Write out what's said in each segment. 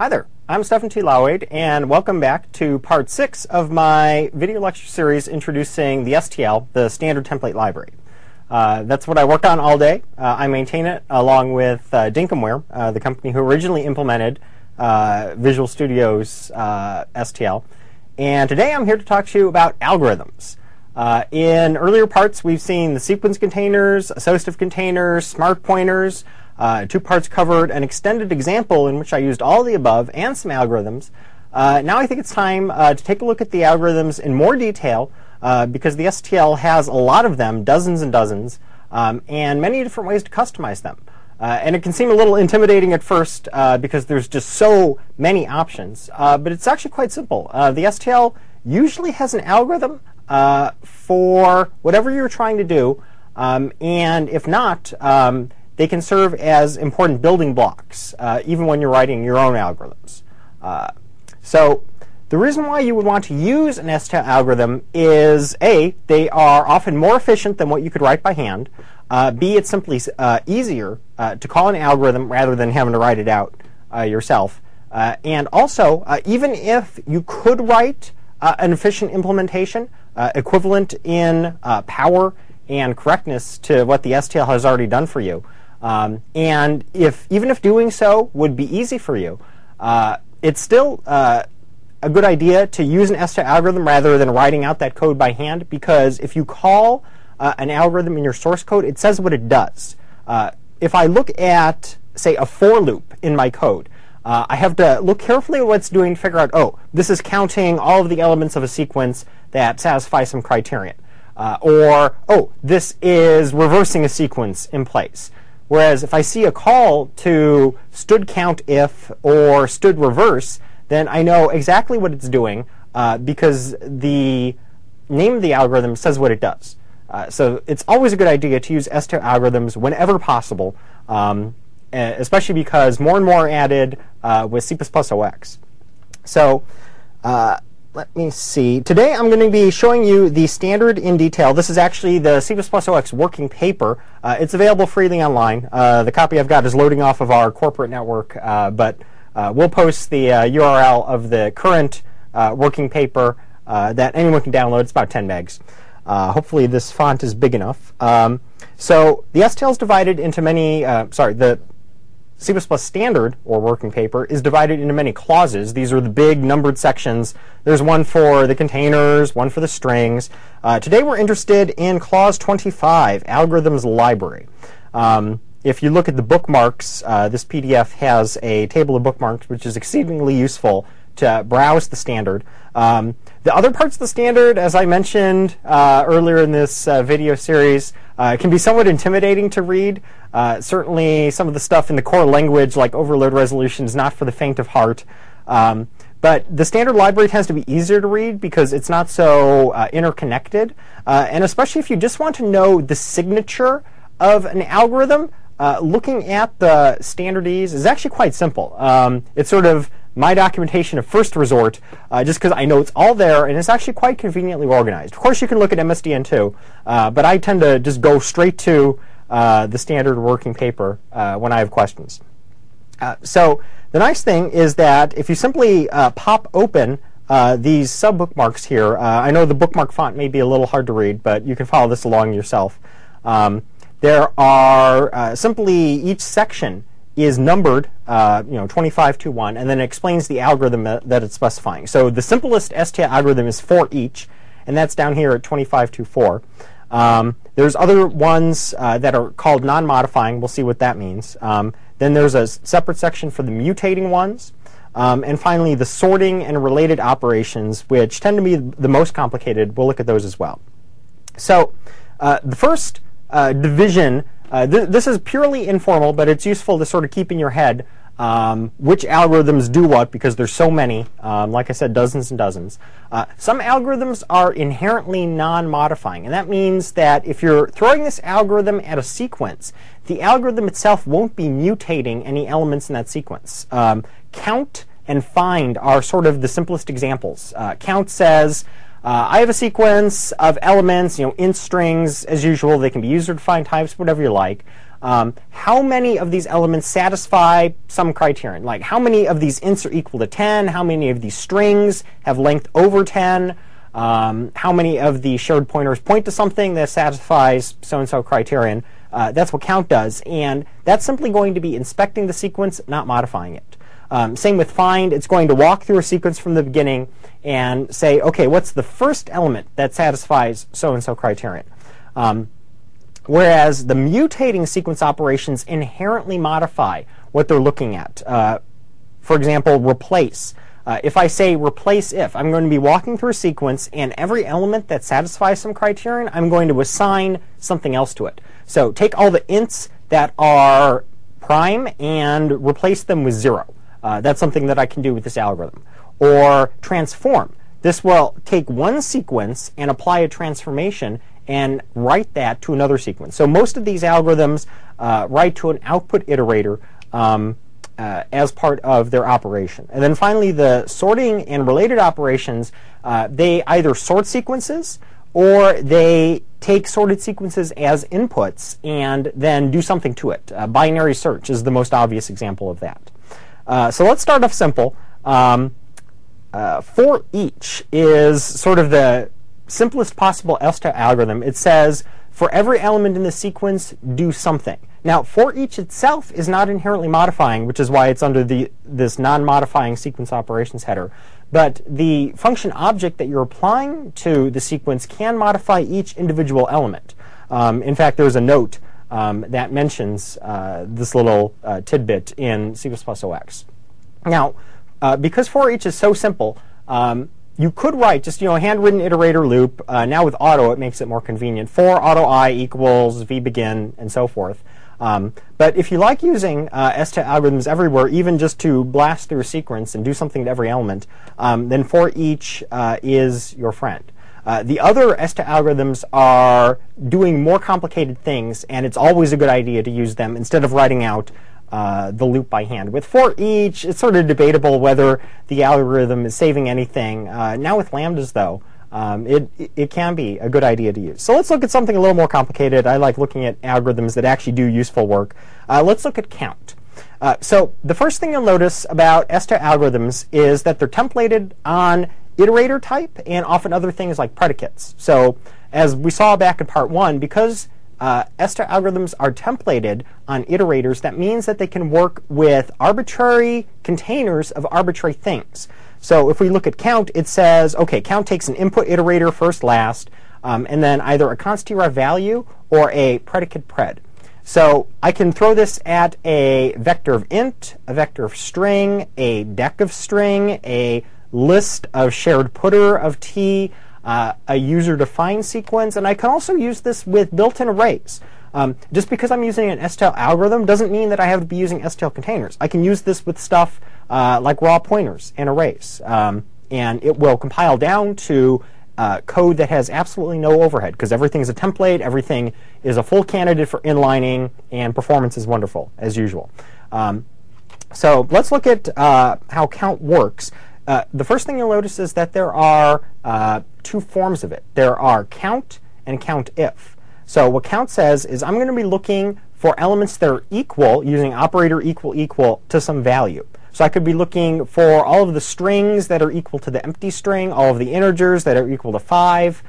Hi there, I'm Stefan T. Lauade, and welcome back to part 6 of my video lecture series introducing the STL, the Standard Template Library. That's what I worked on all day. I maintain it along with Dinkumware, the company who originally implemented Visual Studio's STL. And today I'm here to talk to you about algorithms. In earlier parts, we've seen the sequence containers, associative containers, smart pointers. 2 parts covered an extended example in which I used all of the above and some algorithms. Now I think it's time to take a look at the algorithms in more detail because the STL has a lot of them, dozens and dozens, and many different ways to customize them. And it can seem a little intimidating at first because there's just so many options, but it's actually quite simple. The STL usually has an algorithm for whatever you're trying to do, and if not, they can serve as important building blocks, even when you're writing your own algorithms. So the reason why you would want to use an STL algorithm is, A, they are often more efficient than what you could write by hand. B, it's simply easier to call an algorithm rather than having to write it out yourself. And also, even if you could write an efficient implementation equivalent in power and correctness to what the STL has already done for you, and even if doing so would be easy for you, it's still a good idea to use an STL algorithm rather than writing out that code by hand, because if you call an algorithm in your source code, it says what it does. If I look at, say, a for loop in my code, I have to look carefully at what it's doing to figure out, oh, this is counting all of the elements of a sequence that satisfy some criterion. Or, oh, this is reversing a sequence in place. Whereas if I see a call to stood count if or stood reverse, then I know exactly what it's doing because the name of the algorithm says what it does. So it's always a good idea to use STL algorithms whenever possible, especially because more and more are added with C++ OX. So let me see. Today I'm going to be showing you the standard in detail. This is actually the C++ OX working paper. It's available freely online. The copy I've got is loading off of our corporate network, but we'll post the URL of the current working paper that anyone can download. It's about 10 megs. Hopefully this font is big enough. So the STL is divided into many, the C++ standard, or working paper, is divided into many clauses. These are the big numbered sections. There's one for the containers, one for the strings. Today we're interested in clause 25, Algorithms Library. If you look at the bookmarks, this PDF has a table of bookmarks, which is exceedingly useful to browse the standard. The other parts of the standard, as I mentioned earlier in this video series, can be somewhat intimidating to read. Certainly some of the stuff in the core language, like overload resolution, is not for the faint of heart. But the standard library tends to be easier to read because it's not so interconnected. And especially if you just want to know the signature of an algorithm, looking at the standardese is actually quite simple. It's sort of my documentation of first resort, just because I know it's all there, and it's actually quite conveniently organized. Of course, you can look at MSDN too, but I tend to just go straight to the standard working paper when I have questions. So the nice thing is that if you simply pop open these sub-bookmarks here, I know the bookmark font may be a little hard to read, but you can follow this along yourself. There are simply each section is numbered 25 to 1, and then it explains the algorithm that it's specifying. So the simplest STL algorithm is for each, and that's down here at 25 to 4. There's other ones that are called non-modifying. We'll see what that means. Then there's a separate section for the mutating ones. And finally, the sorting and related operations, which tend to be the most complicated. We'll look at those as well. So the first division, this is purely informal, but it's useful to sort of keep in your head which algorithms do what, because there's so many, like I said, dozens and dozens. Some algorithms are inherently non-modifying, and that means that if you're throwing this algorithm at a sequence, the algorithm itself won't be mutating any elements in that sequence. Count and find are sort of the simplest examples. Count says, I have a sequence of elements, int strings, as usual. They can be user-defined types, whatever you like. how many of these elements satisfy some criterion. Like how many of these ints are equal to 10, how many of these strings have length over 10, how many of the shared pointers point to something that satisfies so-and-so criterion. That's what count does, and that's simply going to be inspecting the sequence, not modifying it. Same with find. It's going to walk through a sequence from the beginning and say, okay, what's the first element that satisfies so-and-so criterion? Whereas the mutating sequence operations inherently modify what they're looking at. For example, replace. If I say replace if, I'm going to be walking through a sequence, and every element that satisfies some criterion, I'm going to assign something else to it. So take all the ints that are prime and replace them with 0. That's something that I can do with this algorithm. Or transform. This will take one sequence and apply a transformation and write that to another sequence. So most of these algorithms write to an output iterator as part of their operation. And then finally, the sorting and related operations, they either sort sequences or they take sorted sequences as inputs and then do something to it. Binary search is the most obvious example of that. So let's start off simple. For each is sort of the simplest possible ELSTO algorithm. It says, for every element in the sequence, do something. Now, for each itself is not inherently modifying, which is why it's under this non-modifying sequence operations header. But the function object that you're applying to the sequence can modify each individual element. In fact, there's a note that mentions this little tidbit in C++OX. Now, because for each is so simple, you could write just a handwritten iterator loop. Now with auto, it makes it more convenient. For auto I equals v begin and so forth. But if you like using ESTA algorithms everywhere, even just to blast through a sequence and do something to every element, then for each is your friend. The other ESTA algorithms are doing more complicated things, and it's always a good idea to use them instead of writing out the loop by hand. With for each, it's sort of debatable whether the algorithm is saving anything. Now with lambdas, though, it can be a good idea to use. So let's look at something a little more complicated. I like looking at algorithms that actually do useful work. Let's look at count. So the first thing you'll notice about ESTA algorithms is that they're templated on iterator type and often other things like predicates. So as we saw back in part 1, because ESTA algorithms are templated on iterators, that means that they can work with arbitrary containers of arbitrary things. So if we look at count, it says, okay, count takes an input iterator first, last, and then either a const_ref value or a predicate pred. So I can throw this at a vector of int, a vector of string, a dec of string, a list of shared putter of t, a user-defined sequence, and I can also use this with built-in arrays. Just because I'm using an STL algorithm doesn't mean that I have to be using STL containers. I can use this with stuff like raw pointers and arrays, and it will compile down to code that has absolutely no overhead because everything's a template, everything is a full candidate for inlining, and performance is wonderful, as usual. So let's look at how count works. The first thing you'll notice is that there are two forms of it. There are count and countIf. So what count says is I'm going to be looking for elements that are equal using operator equal equal to some value. So I could be looking for all of the strings that are equal to the empty string, all of the integers that are equal to 5,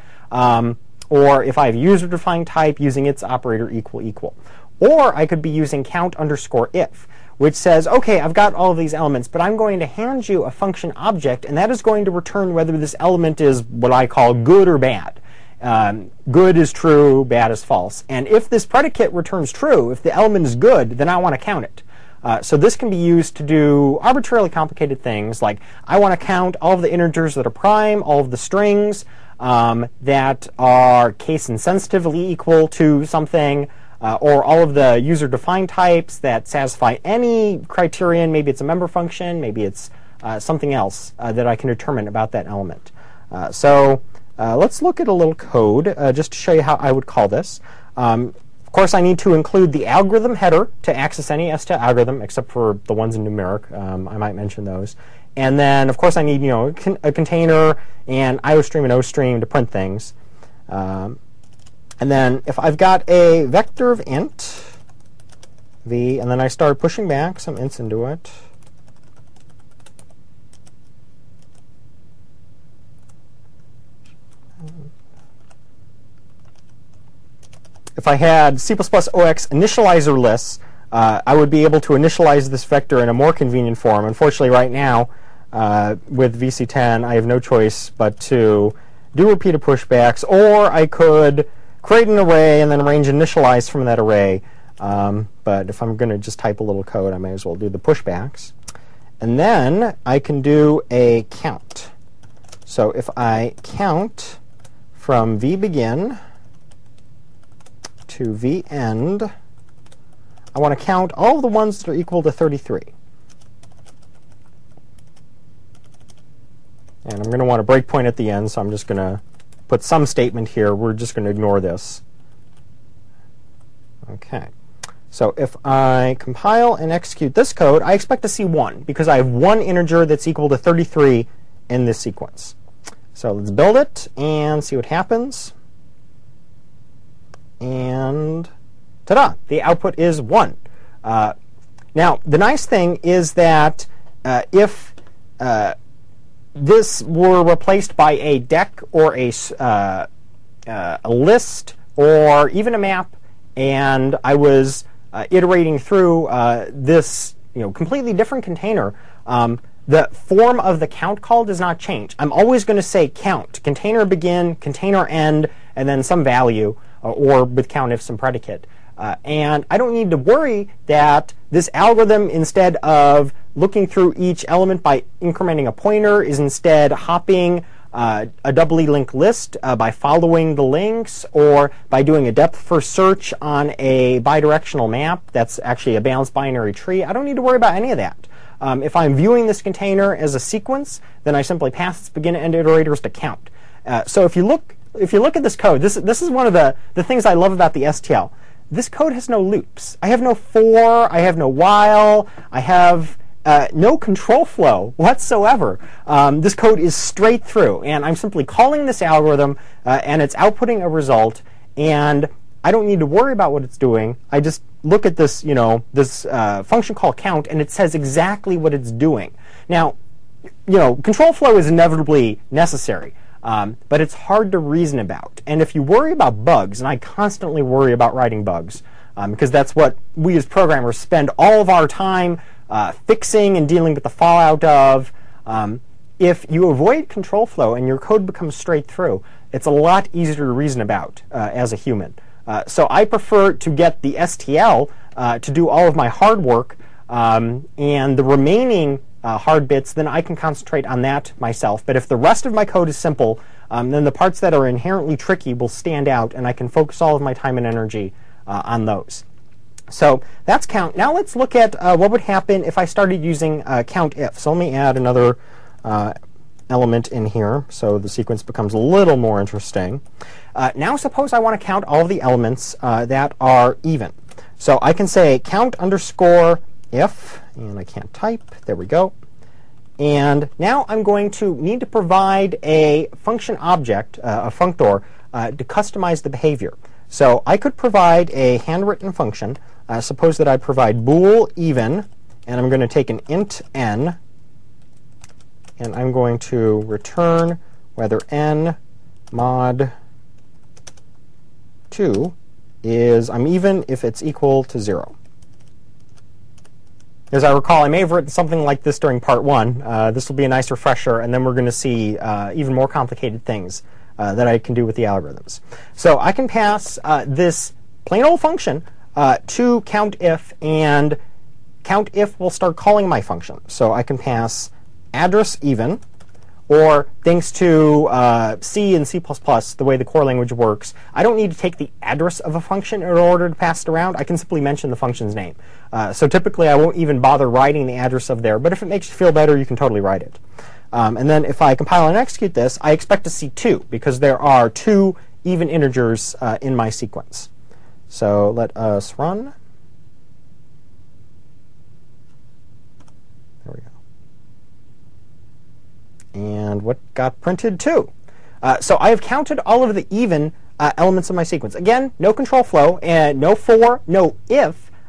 or if I have user-defined type, using its operator equal equal. Or I could be using count_if, which says, okay, I've got all of these elements, but I'm going to hand you a function object, and that is going to return whether this element is what I call good or bad. Good is true, bad is false. And if this predicate returns true, if the element is good, then I want to count it. So this can be used to do arbitrarily complicated things, like I want to count all of the integers that are prime, all of the strings that are case insensitively equal to something, or all of the user-defined types that satisfy any criterion. Maybe it's a member function, maybe it's something else that I can determine about that element. So let's look at a little code just to show you how I would call this. Of course, I need to include the algorithm header to access any ESTA algorithm, except for the ones in numeric. I might mention those. And then, of course, I need a container and IOStream and OStream to print things. And then if I've got a vector of int, V, and then I start pushing back some ints into it. If I had C++ OX initializer lists, I would be able to initialize this vector in a more convenient form. Unfortunately, right now, with VC10, I have no choice but to do repeated pushbacks, or I could create an array and then range initialize from that array. But if I'm going to just type a little code, I may as well do the pushbacks. And then I can do a count. So if I count from vBegin to vEnd, I want to count all of the ones that are equal to 33. And I'm going to want a breakpoint at the end, so I'm just going to put some statement here. We're just going to ignore this. OK. So if I compile and execute this code, I expect to see 1, because I have one integer that's equal to 33 in this sequence. So let's build it and see what happens. And ta-da! The output is 1. Now, the nice thing is that if this were replaced by a deck or a list or even a map, and I was iterating through this completely different container, the form of the count call does not change. I'm always going to say count, container begin, container end, and then some value, or with count if some predicate. And I don't need to worry that this algorithm, instead of looking through each element by incrementing a pointer, is instead hopping a doubly linked list by following the links, or by doing a depth first search on a bidirectional map that's actually a balanced binary tree. I don't need to worry about any of that. If I'm viewing this container as a sequence, then I simply pass its begin and end iterators to count. So if you look at this code, this is one of the things I love about the STL. This code has no loops. I have no for, I have no while, I have no control flow whatsoever. This code is straight through, and I'm simply calling this algorithm, and it's outputting a result, and I don't need to worry about what it's doing. I just look at this, this function called count, and it says exactly what it's doing. Now, control flow is inevitably necessary. But it's hard to reason about. And if you worry about bugs, and I constantly worry about writing bugs, because that's what we as programmers spend all of our time fixing and dealing with the fallout of, if you avoid control flow and your code becomes straight through, it's a lot easier to reason about as a human. So I prefer to get the STL to do all of my hard work, and the remaining hard bits, then I can concentrate on that myself. But if the rest of my code is simple, then the parts that are inherently tricky will stand out, and I can focus all of my time and energy on those. So that's count. Now let's look at what would happen if I started using COUNTIF. So let me add another element in here so the sequence becomes a little more interesting. Now suppose I want to count all of the elements that are even. So I can say count underscore if, and I can't type, there we go. And now I'm going to need to provide a function object, a functor, to customize the behavior. So I could provide a handwritten function. Suppose that I provide bool even, and I'm going to take an int n, and I'm going to return whether n mod 2 is I'm even if it's equal to 0. As I recall, I may have written something like this during part 1. This will be a nice refresher, and then we're going to see even more complicated things that I can do with the algorithms. So I can pass this plain old function to COUNTIF, and COUNTIF will start calling my function. So I can pass address even, or thanks to C and C++, the way the core language works, I don't need to take the address of a function in order to pass it around. I can simply mention the function's name. So typically, I won't even bother writing the address of there. But if it makes you feel better, you can totally write it. And then if I compile and execute this, I expect to see 2, because there are 2 even integers in my sequence. So let us run. There we go. And what got printed? 2. So I have counted all of the even elements of my sequence. Again, no control flow, and no for, no if.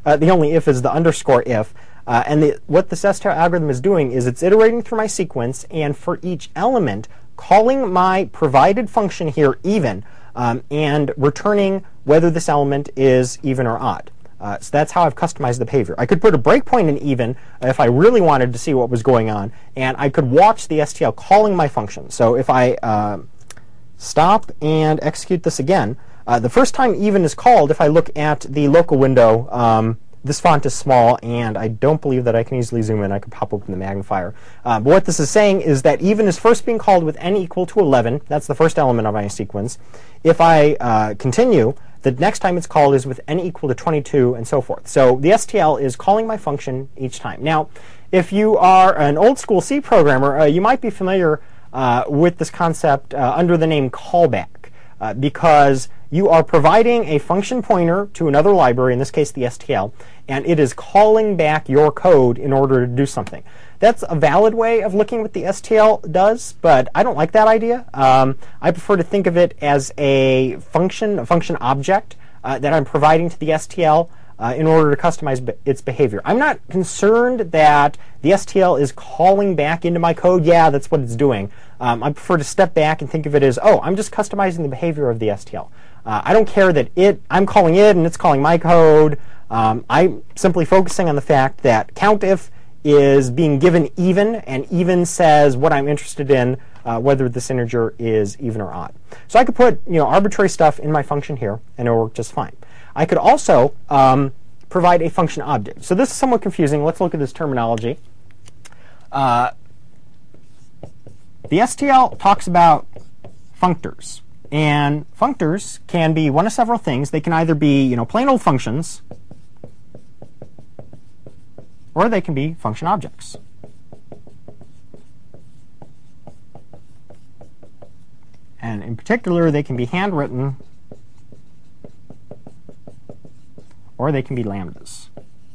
The only if is the underscore if. And what this STL algorithm is doing is it's iterating through my sequence, and for each element, calling my provided function here even, and returning whether this element is even or odd. So that's how I've customized the behavior. I could put a breakpoint in even if I really wanted to see what was going on, and I could watch the STL calling my function. So if I stop and execute this again, the first time even is called, if I look at the local window, this font is small, and I don't believe that I can easily zoom in. I could pop open the magnifier. But what this is saying is that even is first being called with n equal to 11. That's the first element of my sequence. If I continue, the next time it's called is with n equal to 22, and so forth. So the STL is calling my function each time. Now, if you are an old school C programmer, you might be familiar with this concept under the name callback, because you are providing a function pointer to another library, in this case the STL, and it is calling back your code in order to do something. That's a valid way of looking at what the STL does, but I don't like that idea. I prefer to think of it as a function object that I'm providing to the STL in order to customize its behavior. I'm not concerned that the STL is calling back into my code. Yeah, that's what it's doing. I prefer to step back and think of it as, oh, I'm just customizing the behavior of the STL. I don't care that I'm calling it and it's calling my code. I'm simply focusing on the fact that COUNTIF is being given even, and even says what I'm interested in, whether this integer is even or odd. So I could put arbitrary stuff in my function here, and it'll work just fine. I could also provide a function object. So this is somewhat confusing. Let's look at this terminology. The STL talks about functors. And functors can be one of several things. They can either be plain old functions, or they can be function objects. And in particular, they can be handwritten, or they can be lambdas.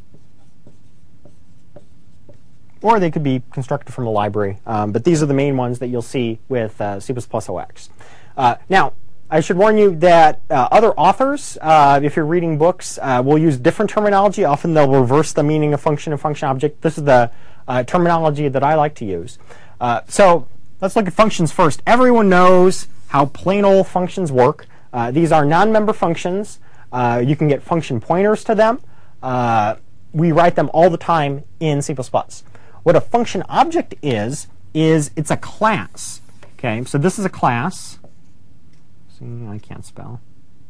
Or they could be constructed from a library. But these are the main ones that you'll see with C++ OX. Now, I should warn you that other authors, if you're reading books, will use different terminology. Often they'll reverse the meaning of function and function object. This is the terminology that I like to use. So let's look at functions first. Everyone knows how plain old functions work. These are non-member functions. You can get function pointers to them. We write them all the time in C++. What a function object is it's a class. Okay, so this is a class. See, I can't spell.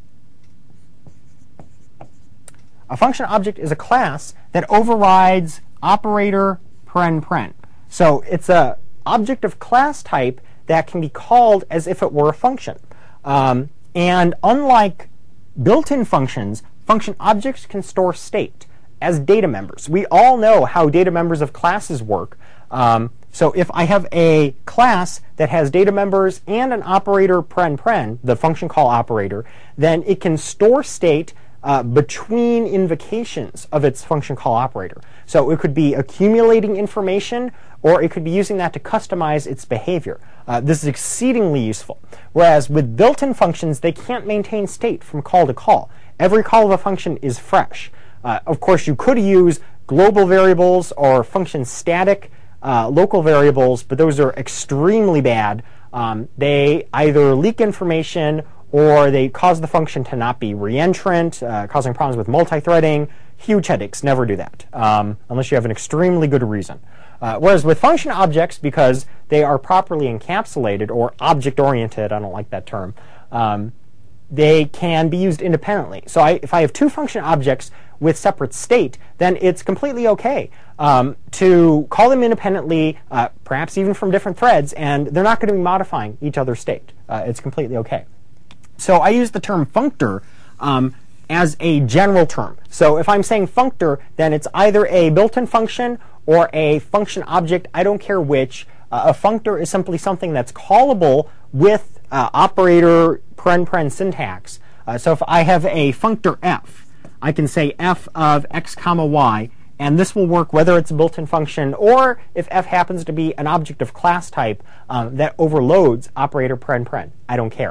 A function object is a class that overrides operator paren. So it's an object of class type that can be called as if it were a function. And unlike built-in functions, function objects can store state as data members. We all know how data members of classes work. So if I have a class that has data members and an operator paren, the function call operator, then it can store state between invocations of its function call operator. So it could be accumulating information, or it could be using that to customize its behavior. This is exceedingly useful. Whereas with built-in functions, they can't maintain state from call to call. Every call of a function is fresh. Of course, you could use global variables or function static local variables, but those are extremely bad. They either leak information or they cause the function to not be reentrant, causing problems with multi-threading. Huge headaches. Never do that unless you have an extremely good reason. Whereas with function objects, because they are properly encapsulated or object-oriented, I don't like that term, they can be used independently. So if I have two function objects with separate state, then it's completely okay to call them independently, perhaps even from different threads, and they're not going to be modifying each other's state. It's completely okay. So I use the term functor as a general term. So if I'm saying functor, then it's either a built-in function or a function object. I don't care which. A functor is simply something that's callable with operator paren syntax. So if I have a functor f, I can say f of x comma y, and this will work whether it's a built-in function or if f happens to be an object of class type that overloads operator paren. I don't care.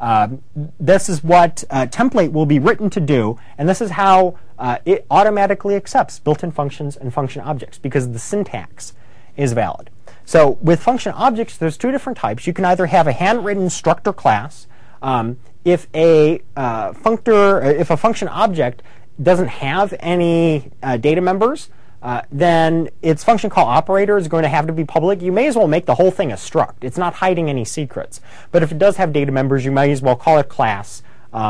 This is what template will be written to do, and this is how it automatically accepts built-in functions and function objects, because the syntax is valid. So with function objects, there's two different types. You can either have a handwritten structor class. If a function object doesn't have any data members, then its function call operator is going to have to be public. You may as well make the whole thing a struct. It's not hiding any secrets. But if it does have data members, you might as well call it class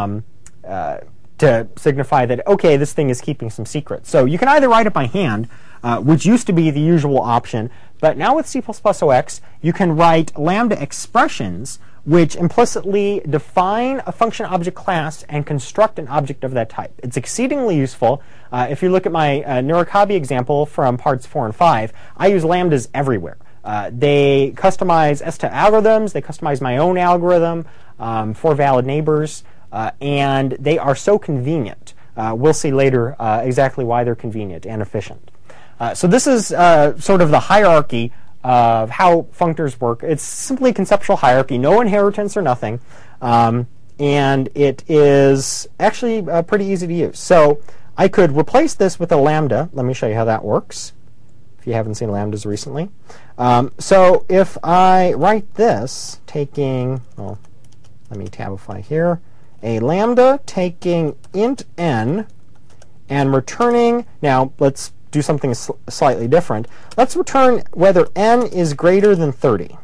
to signify that, okay, this thing is keeping some secrets. So you can either write it by hand, which used to be the usual option, but now with C++OX, you can write Lambda expressions which implicitly define a function object class and construct an object of that type. It's exceedingly useful. If you look at my Narakabi example from parts 4 and 5, I use lambdas everywhere. They customize STA algorithms, they customize my own algorithm for valid neighbors, and they are so convenient. We'll see later exactly why they're convenient and efficient. So this is sort of the hierarchy of how functors work. It's simply a conceptual hierarchy, no inheritance or nothing, and it is actually pretty easy to use. So I could replace this with a lambda. Let me show you how that works, if you haven't seen lambdas recently. So if I write this, taking, well, let me tabify here, a lambda taking int n and returning, now let's do something slightly different. Let's return whether n is greater than 30.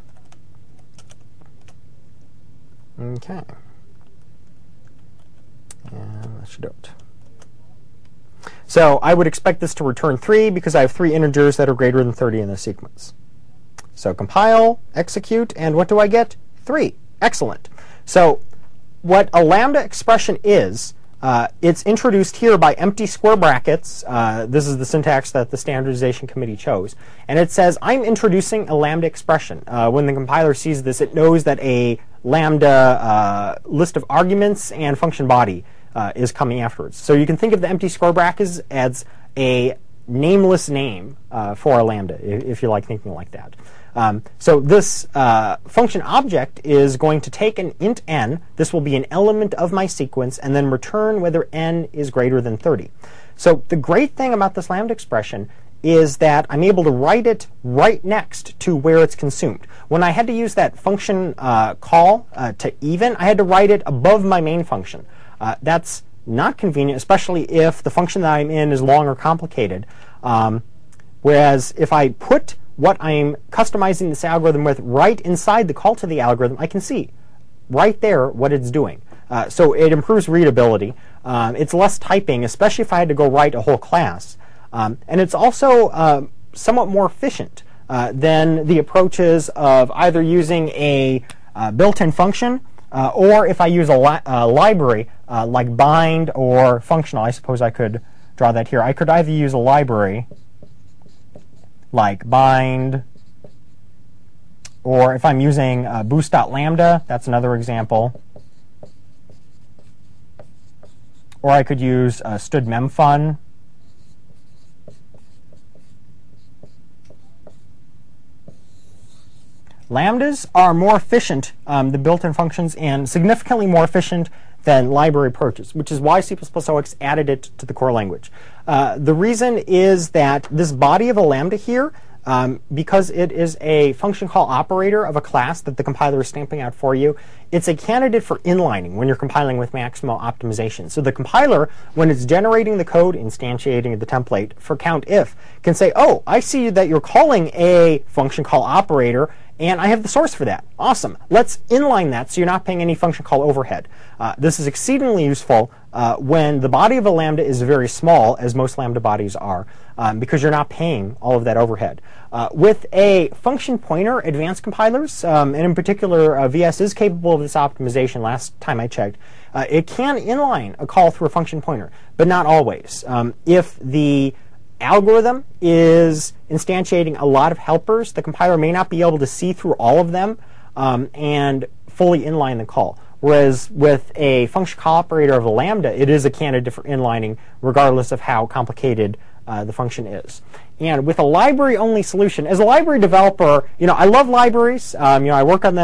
Okay. And that should do it. So I would expect this to return 3 because I have 3 integers that are greater than 30 in the sequence. So compile, execute, and what do I get? 3. Excellent. So what a lambda expression is, it's introduced here by empty square brackets. This is the syntax that the standardization committee chose. And it says, I'm introducing a lambda expression. When the compiler sees this, it knows that a lambda list of arguments and function body is coming afterwards. So you can think of the empty square brackets as a nameless name for a lambda, if you like thinking like that. So this function object is going to take an int n. This will be an element of my sequence, and then return whether n is greater than 30. So the great thing about this lambda expression is that I'm able to write it right next to where it's consumed. When I had to use that function call to even, I had to write it above my main function. That's not convenient, especially if the function that I'm in is long or complicated. Whereas if I put what I'm customizing this algorithm with right inside the call to the algorithm, I can see right there what it's doing. So it improves readability. It's less typing, especially if I had to go write a whole class. And it's also somewhat more efficient than the approaches of either using a built-in function or if I use a library like bind or functional. I suppose I could draw that here. I could either use a library like bind, or if I'm using boost.lambda, that's another example. Or I could use std_memfun. Lambdas are more efficient than built-in functions and significantly more efficient than library approaches, which is why C++OX added it to the core language. The reason is that this body of a lambda here, because it is a function call operator of a class that the compiler is stamping out for you, it's a candidate for inlining when you're compiling with maximal optimization. So the compiler, when it's generating the code, instantiating the template for COUNTIF, can say, oh, I see that you're calling a function call operator, and I have the source for that. Awesome. Let's inline that so you're not paying any function call overhead. This is exceedingly useful when the body of a lambda is very small, as most lambda bodies are, because you're not paying all of that overhead. With a function pointer, advanced compilers, and in particular VS is capable of this optimization last time I checked, it can inline a call through a function pointer, but not always. If the algorithm is instantiating a lot of helpers, the compiler may not be able to see through all of them and fully inline the call. Whereas with a function call operator of a lambda, it is a candidate for inlining regardless of how complicated the function is. And with a library-only solution, as a library developer, I love libraries. I work on them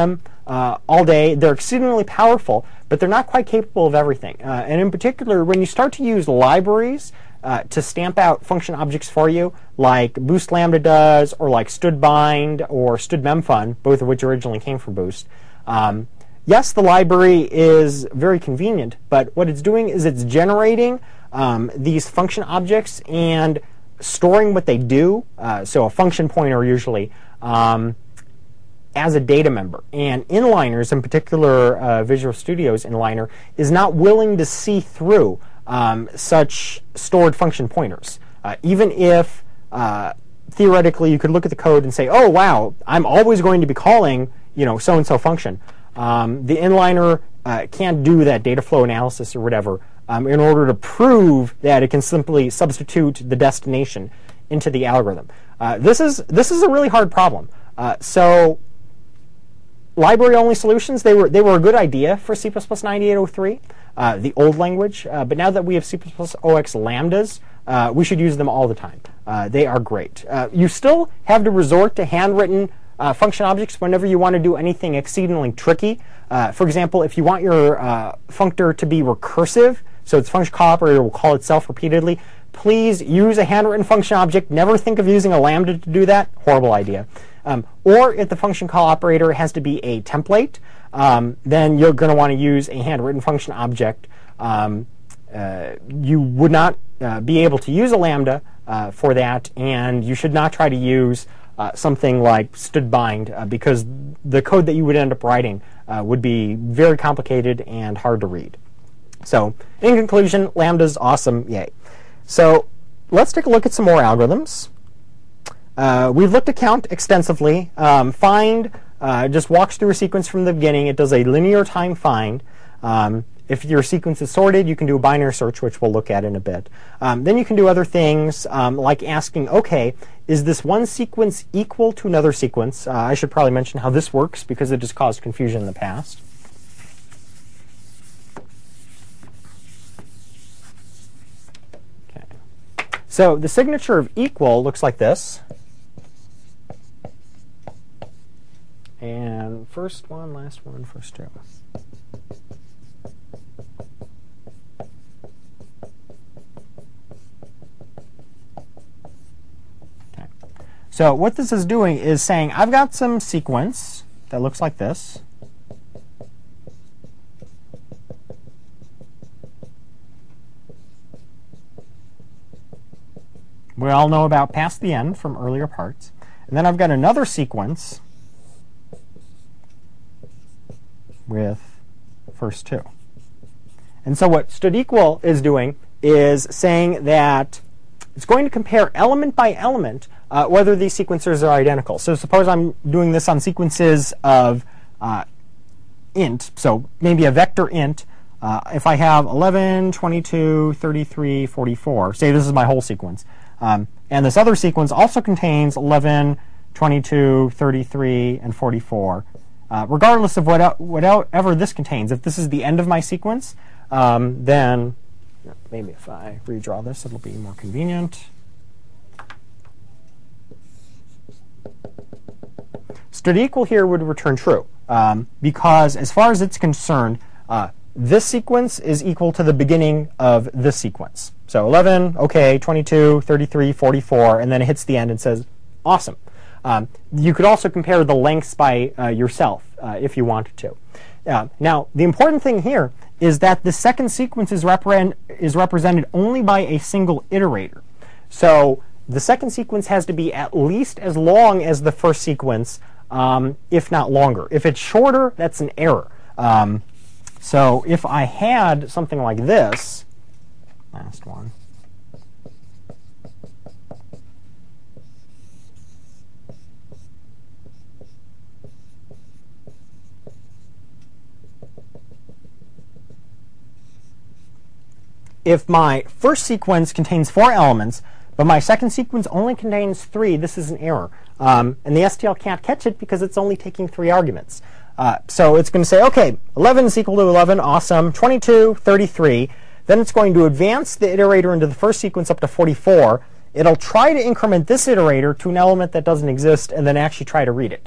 all day. They're exceedingly powerful, but they're not quite capable of everything. And in particular, when you start to use libraries to stamp out function objects for you, like Boost Lambda does, or like stdbind or stdmemfun, both of which originally came from Boost. Yes, the library is very convenient, but what it's doing is it's generating these function objects and storing what they do, so a function pointer usually, as a data member. And inliners, in particular Visual Studio's inliner, is not willing to see through such stored function pointers. Even if theoretically you could look at the code and say, oh wow, I'm always going to be calling so-and-so function. The inliner can't do that data flow analysis or whatever in order to prove that it can simply substitute the destination into the algorithm. This is a really hard problem. So library-only solutions, they were a good idea for C++ 9803, the old language. But now that we have C++ OX lambdas, we should use them all the time. They are great. You still have to resort to handwritten function objects whenever you want to do anything exceedingly tricky. For example, if you want your functor to be recursive, so its function call operator will call itself repeatedly, please use a handwritten function object. Never think of using a lambda to do that. Horrible idea. Or if the function call operator has to be a template, then you're going to want to use a handwritten function object. You would not be able to use a lambda for that, and you should not try to use something like stdbind because the code that you would end up writing would be very complicated and hard to read. So in conclusion, lambda's awesome, yay. So let's take a look at some more algorithms. We've looked at count extensively. Find just walks through a sequence from the beginning. It does a linear time find. If your sequence is sorted, you can do a binary search, which we'll look at in a bit. Then you can do other things like asking, okay, is this one sequence equal to another sequence? I should probably mention how this works because it has caused confusion in the past. Okay. So the signature of equal looks like this. And first one, last one, first two. Okay. So what this is doing is saying, I've got some sequence that looks like this. We all know about past the end from earlier parts. And then I've got another sequence with first two. And so what stdequal is doing is saying that it's going to compare element by element whether these sequences are identical. So suppose I'm doing this on sequences of int, so maybe a vector int. If I have 11, 22, 33, 44, say this is my whole sequence, and this other sequence also contains 11, 22, 33, and 44. Regardless of whatever this contains, if this is the end of my sequence, then maybe if I redraw this, it'll be more convenient. stdequal here would return true because as far as it's concerned, this sequence is equal to the beginning of this sequence. So 11, okay, 22, 33, 44, and then it hits the end and says, awesome. You could also compare the lengths by yourself if you wanted to. Now, the important thing here is that the second sequence is represented only by a single iterator. So the second sequence has to be at least as long as the first sequence, if not longer. If it's shorter, that's an error. So if I had something like this, last one, if my first sequence contains 4 elements, but my second sequence only contains 3, this is an error. And the STL can't catch it because it's only taking 3 arguments. So it's going to say, OK, 11 is equal to 11, awesome, 22, 33. Then it's going to advance the iterator into the first sequence up to 44. It'll try to increment this iterator to an element that doesn't exist and then actually try to read it.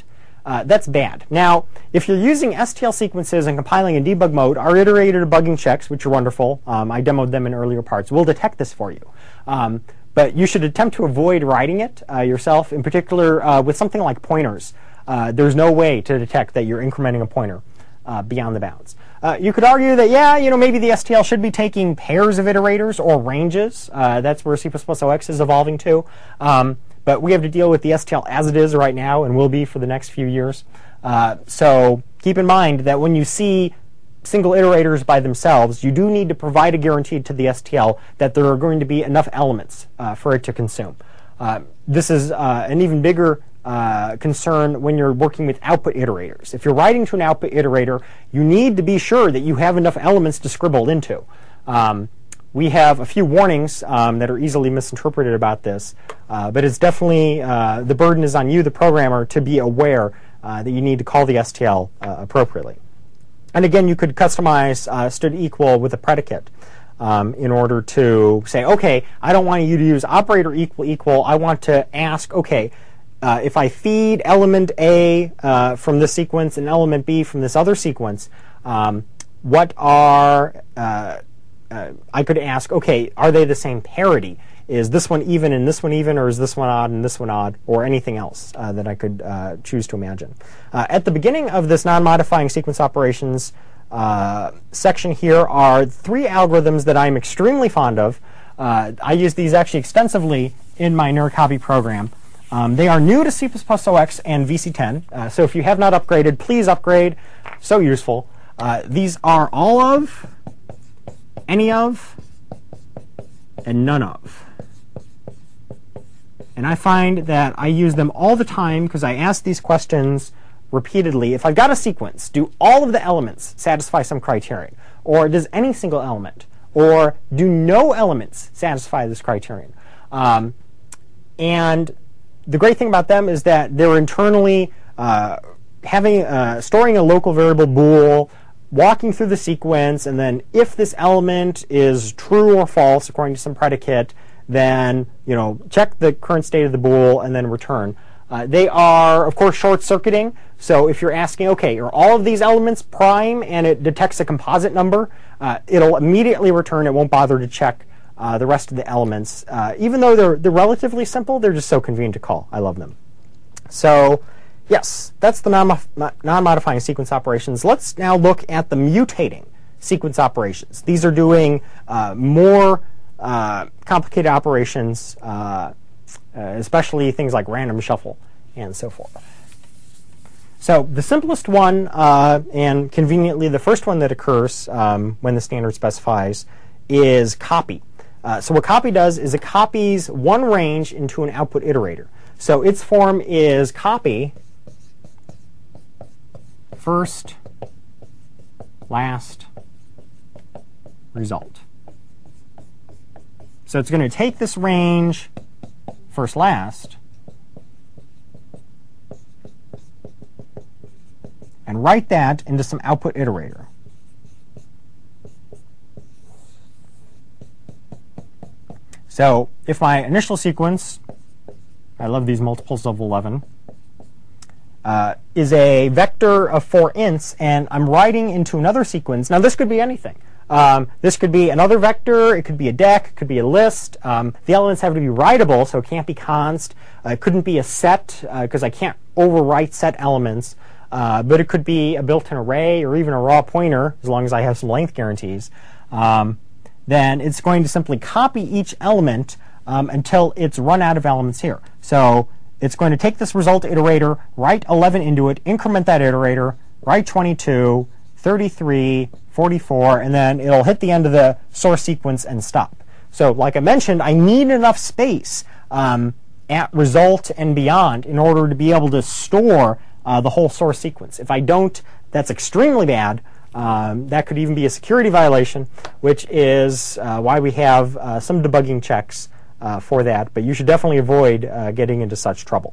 That's bad. Now, if you're using STL sequences and compiling in debug mode, our iterator debugging checks, which are wonderful, I demoed them in earlier parts, will detect this for you. But you should attempt to avoid writing it yourself, in particular with something like pointers. There's no way to detect that you're incrementing a pointer beyond the bounds. You could argue that, yeah, maybe the STL should be taking pairs of iterators or ranges. That's where C++OX is evolving to. But we have to deal with the STL as it is right now and will be for the next few years. So keep in mind that when you see single iterators by themselves, you do need to provide a guarantee to the STL that there are going to be enough elements for it to consume. This is an even bigger concern when you're working with output iterators. If you're writing to an output iterator, you need to be sure that you have enough elements to scribble into. We have a few warnings that are easily misinterpreted about this, but it's definitely the burden is on you, the programmer, to be aware that you need to call the STL appropriately. And again, you could customize stood equal with a predicate in order to say, okay, I don't want you to use operator equal equal. I want to ask, okay, if I feed element A from this sequence and element B from this other sequence, what are I could ask, okay, are they the same parity? Is this one even and this one even, or is this one odd and this one odd, or anything else that I could choose to imagine? At the beginning of this non-modifying sequence operations section here are 3 algorithms that I'm extremely fond of. I use these actually extensively in my NERC hobby program. They are new to C++OX and VC10, so if you have not upgraded, please upgrade. So useful. These are all of, any of, and none of. And I find that I use them all the time because I ask these questions repeatedly. If I've got a sequence, do all of the elements satisfy some criterion? Or does any single element? Or do no elements satisfy this criterion? And the great thing about them is that they're internally storing a local variable bool, walking through the sequence, and then if this element is true or false according to some predicate, then check the current state of the bool and then return. They are, of course, short-circuiting. So if you're asking, okay, are all of these elements prime and it detects a composite number, it'll immediately return. It won't bother to check the rest of the elements. Even though they're relatively simple, they're just so convenient to call. I love them. So yes, that's the non-modifying sequence operations. Let's now look at the mutating sequence operations. These are doing more complicated operations, especially things like random shuffle and so forth. So the simplest one, and conveniently the first one that occurs when the standard specifies, is copy. So what copy does is it copies one range into an output iterator. So its form is copy first, last, result. So it's going to take this range first, last, and write that into some output iterator. So if my initial sequence, I love these multiples of 11, is a vector of 4 ints, and I'm writing into another sequence. Now this could be anything. This could be another vector, it could be a deck, it could be a list. The elements have to be writable, so it can't be const. It couldn't be a set, because I can't overwrite set elements. But it could be a built-in array or even a raw pointer, as long as I have some length guarantees. Then it's going to simply copy each element until it's run out of elements here. So it's going to take this result iterator, write 11 into it, increment that iterator, write 22, 33, 44, and then it'll hit the end of the source sequence and stop. So like I mentioned, I need enough space at result and beyond in order to be able to store the whole source sequence. If I don't, that's extremely bad. That could even be a security violation, which is why we have some debugging checks for that. But you should definitely avoid getting into such trouble.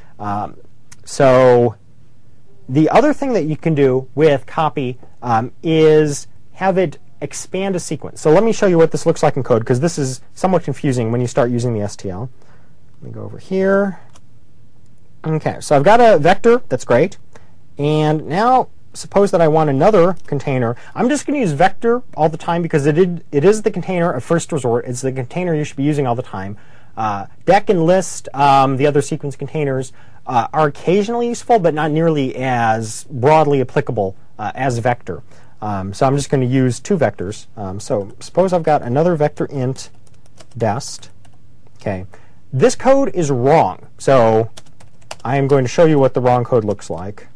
So the other thing that you can do with copy is have it expand a sequence. So let me show you what this looks like in code, because this is somewhat confusing when you start using the STL. Let me go over here. Okay, so I've got a vector. That's great. And now suppose that I want another container. I'm just going to use vector all the time because it is the container of first resort. It's the container you should be using all the time. Dec and list, the other sequence containers, are occasionally useful, but not nearly as broadly applicable as vector. So I'm just going to use two vectors. So suppose I've got another vector int dest. Okay, this code is wrong. So I am going to show you what the wrong code looks like.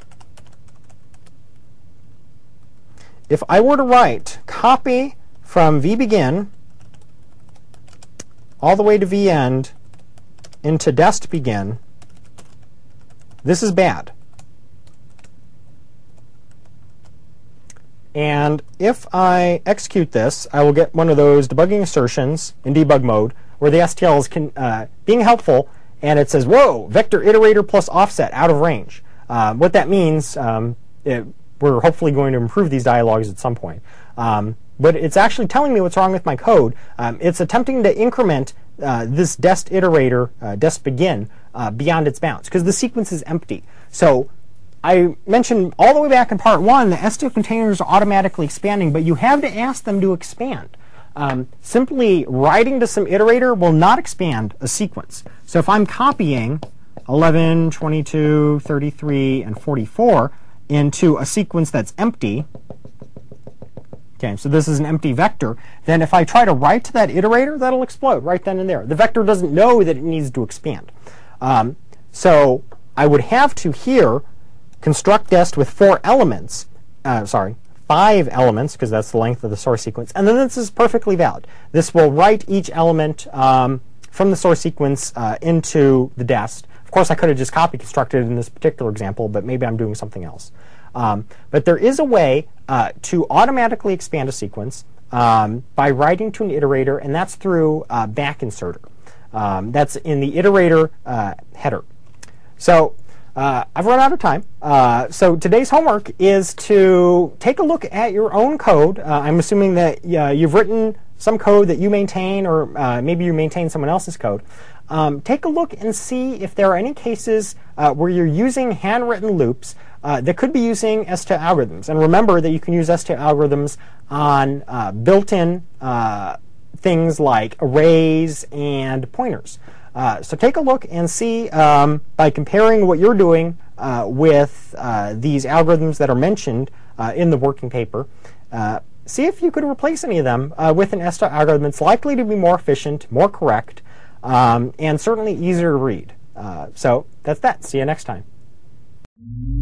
If I were to write copy from vBegin all the way to vEnd into dest begin, this is bad. And if I execute this, I will get one of those debugging assertions in debug mode where the STL is being helpful, and it says, whoa, vector iterator plus offset out of range. What that means, we're hopefully going to improve these dialogues at some point. But it's actually telling me what's wrong with my code. It's attempting to increment this dest iterator, dest begin, beyond its bounds, because the sequence is empty. So I mentioned all the way back in part 1, the STL containers are automatically expanding, but you have to ask them to expand. Simply writing to some iterator will not expand a sequence. So if I'm copying 11, 22, 33, and 44 into a sequence that's empty, okay, so this is an empty vector, then if I try to write to that iterator, that'll explode right then and there. The vector doesn't know that it needs to expand. So I would have to here construct dest with 5 elements, because that's the length of the source sequence, and then this is perfectly valid. This will write each element from the source sequence into the dest. Of course, I could have just copy constructed in this particular example, but maybe I'm doing something else. But there is a way to automatically expand a sequence by writing to an iterator, and that's through back inserter. That's in the iterator header. So I've run out of time. So today's homework is to take a look at your own code. I'm assuming that you've written some code that you maintain, or maybe you maintain someone else's code. Take a look and see if there are any cases where you're using handwritten loops that could be using STL algorithms. And remember that you can use STL algorithms on built-in things like arrays and pointers. So take a look and see, by comparing what you're doing with these algorithms that are mentioned in the working paper, see if you could replace any of them with an STL algorithm that's likely to be more efficient, more correct, and certainly easier to read. So that's that. See you next time.